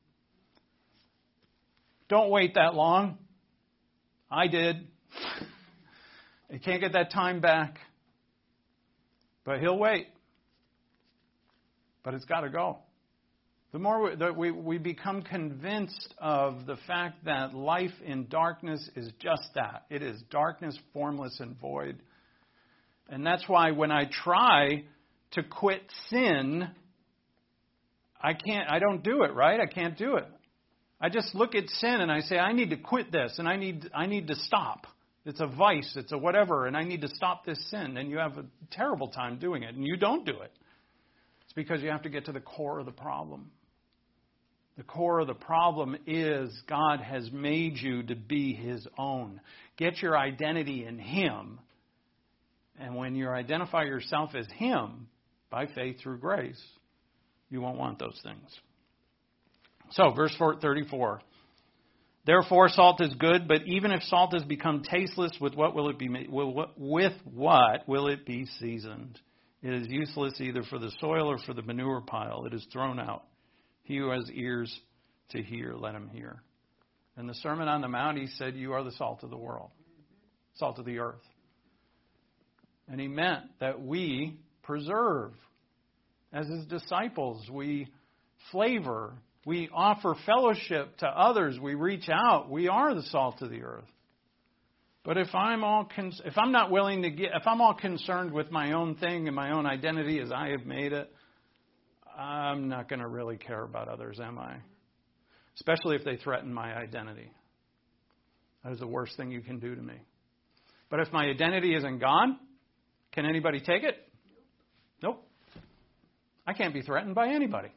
Don't wait that long. I did. You can't get that time back. But he'll wait. But it's got to go. The more we, that we, we become convinced of the fact that life in darkness is just that. It is darkness, formless, and void. And that's why when I try to quit sin, I can't, I don't do it, right? I can't do it. I just look at sin and I say, I need to quit this and I need, I need to stop. It's a vice, it's a whatever, and I need to stop this sin. And you have a terrible time doing it, and you don't do it. It's because you have to get to the core of the problem. The core of the problem is God has made you to be His own. Get your identity in Him. And when you identify yourself as Him, by faith through grace, you won't want those things. So, verse thirty-four. Therefore, salt is good, but even if salt has become tasteless, with what will it be made? With what will it be seasoned? It is useless either for the soil or for the manure pile. It is thrown out. He who has ears to hear, let him hear. In the Sermon on the Mount, he said, you are the salt of the world, salt of the earth. And he meant that we preserve. As his disciples, we flavor, we offer fellowship to others, we reach out. We are the salt of the earth. But if I'm all con- if I'm not willing to get, if I'm all concerned with my own thing and my own identity as I have made it, I'm not going to really care about others, am I? Especially if they threaten my identity. That is the worst thing you can do to me. But if my identity is in God, can anybody take it? Nope. I can't be threatened by anybody.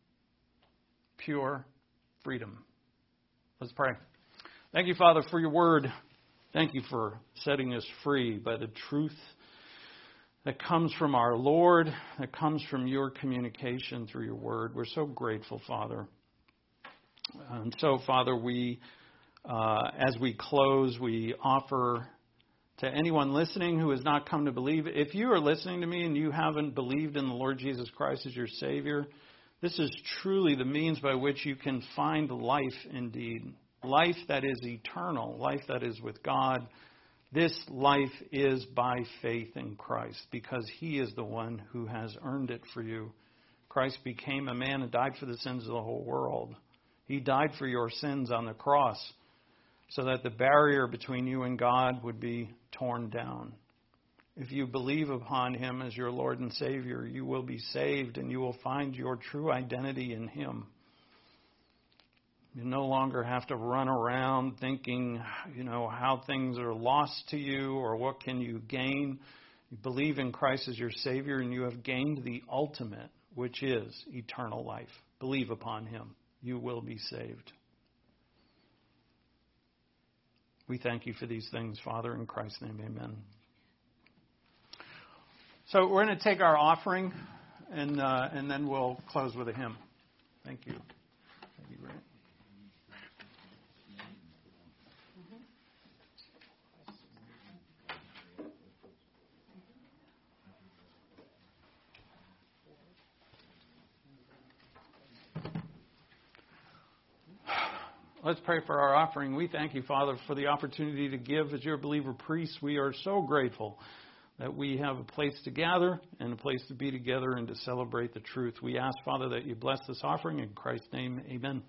Pure freedom. Let's pray. Thank you, Father, for your word. Thank you for setting us free by the truth that comes from our Lord, that comes from your communication through your word. We're so grateful, Father. And so, Father, we, uh, as we close, we offer to anyone listening who has not come to believe. If you are listening to me and you haven't believed in the Lord Jesus Christ as your Savior, this is truly the means by which you can find life indeed. Life that is eternal, life that is with God. This life is by faith in Christ because He is the one who has earned it for you. Christ became a man and died for the sins of the whole world. He died for your sins on the cross so that the barrier between you and God would be torn down. If you believe upon Him as your Lord and Savior, you will be saved and you will find your true identity in Him. You no longer have to run around thinking, you know, how things are lost to you or what can you gain. You believe in Christ as your Savior and you have gained the ultimate, which is eternal life. believe upon him, you will be saved. We thank you for these things, Father, in Christ's name, amen. So we're going to take our offering, and uh, and then we'll close with a hymn. Thank you. Thank you, Grant. Let's pray for our offering. We thank you, Father, for the opportunity to give as your believer priests. We are so grateful that we have a place to gather and a place to be together and to celebrate the truth. We ask, Father, that you bless this offering. In Christ's name, amen.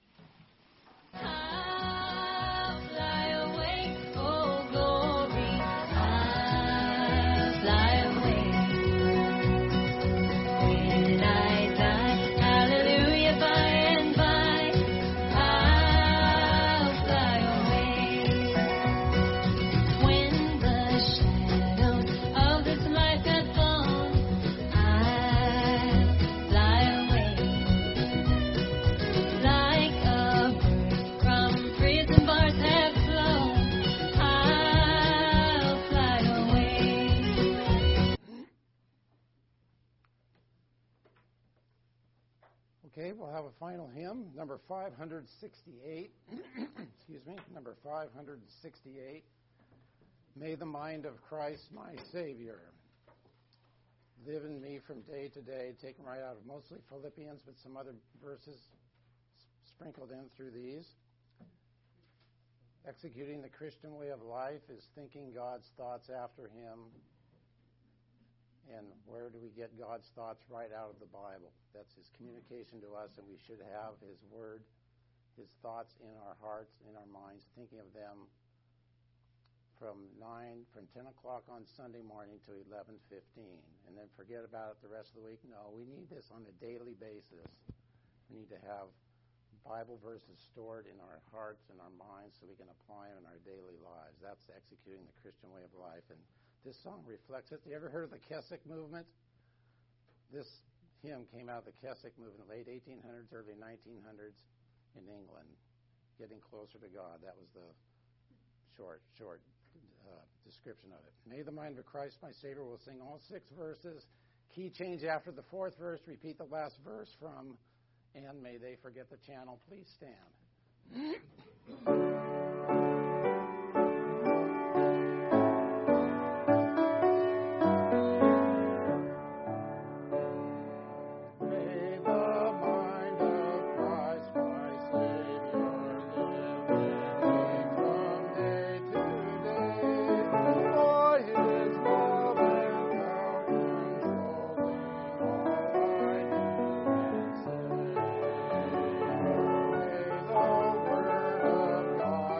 Okay, we'll have a final hymn, number five hundred sixty-eight. Excuse me, number five hundred sixty-eight. May the mind of Christ, my Savior, live in me from day to day, taken right out of mostly Philippians, but some other verses sprinkled in through these. Executing the Christian way of life is thinking God's thoughts after him. And where do we get God's thoughts? Right out of the Bible. That's his communication to us, and we should have his word, his thoughts in our hearts, in our minds, thinking of them from nine, from ten o'clock on Sunday morning to eleven fifteen, and then forget about it the rest of the week. No, we need this on a daily basis. We need to have Bible verses stored in our hearts and our minds so we can apply them in our daily lives. That's executing the Christian way of life. And this song reflects it. You ever heard of the Keswick movement? This hymn came out of the Keswick movement, late eighteen hundreds, early nineteen hundreds in England, getting closer to God. That was the short, short uh, description of it. May the mind of Christ, my Savior, will sing all six verses. Key change after the fourth verse. Repeat the last verse from, and may they forget the channel. Please stand. God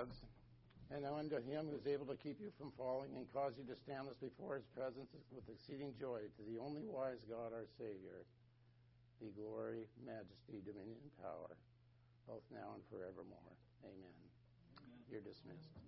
gods. And now unto him who is able to keep you from falling and cause you to stand thus before his presence with exceeding joy, to the only wise God our Savior, be glory, majesty, dominion, and power, both now and forevermore. Amen. Amen. You're dismissed.